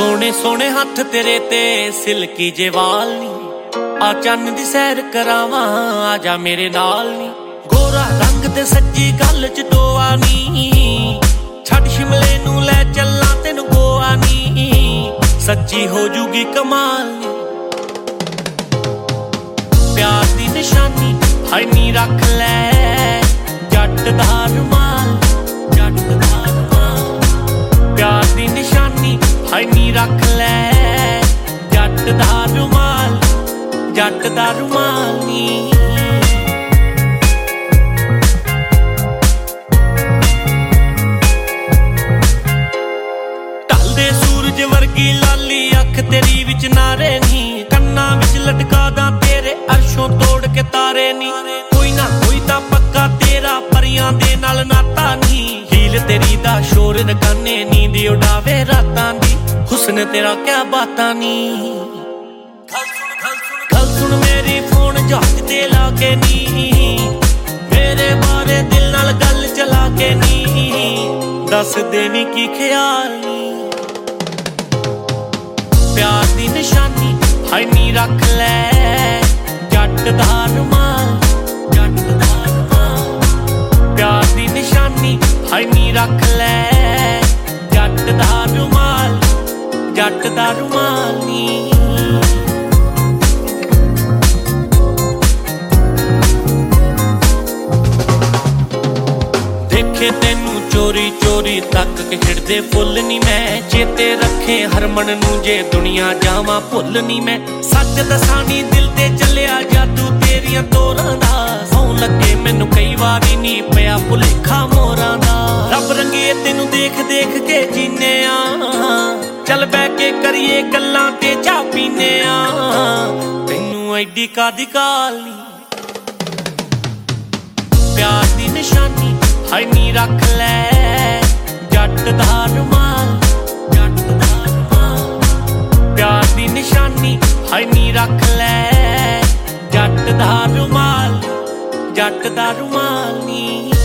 सोने सोने हथ तेरे ते सिल्की जे वाल नी, आ चन्न दी सैर करावां आजा मेरे नाल नी। गोरा रंग ते सच्ची गल च डोआ नी, छड़ शिमले नू लै चलां तैनू गोआ नी, सच्ची हो जूगी कमाल नी। प्यार दी निशानी हाय नी रख लै जट दा रुमाल, जट दा रुमाल। प्यार दी निशानी हाय नी रख लै जट दा रुमाल, जट दा रुमाल नी। ढलदे सूरज वर्गी लाली अख तेरी विच नारे नी, कन्नां विच लटका दा तेरे अर्शों तोड़ के तारे नी। कोई ना कोई तां पक्का तेरा परियां दे नाल नाता नी, हील तेरी दा शोर रकाने नींद उड़ावे रातां दी, हुस्न तेरा क्या बातां नी। गल सुन मेरी फोन जहाज ते लाके नी, मेरे बारे दिल नाल गल चला के नी, दस देनी की ख्याल नी। प्यार दी निशानी हाय नी रख लै जट दा रुमाल, जट दा रुमाल। प्यार दी निशानी हाय नी रख लै जट दा रुमाल, जट दा रुमाल नी। देखे तेनू चोरी चोरी तक के खिड़दे फुल नी मैं, चेते रखे हरमन नू जे दुनिया जावां भुल नी मैं। सच दसां नी दिल ते चलिया जादू तेरियां तोरां दा, सौं लगे मैनू कई वारी नी पिया भुलेखा मोरां दा। रब रंगे तेनू देख देख के जीने आ, चल बैठ के करिए गल्लां ते चाह पीने आ, तेनू एडी कादी काल नी। प्यार दी निशानी हाय नी रख लै जट दा रुमाल, जट दा रुमाल। प्यार दी निशानी हाय नी रख लै जट दा रुमाल, जट दा रुमाल नी।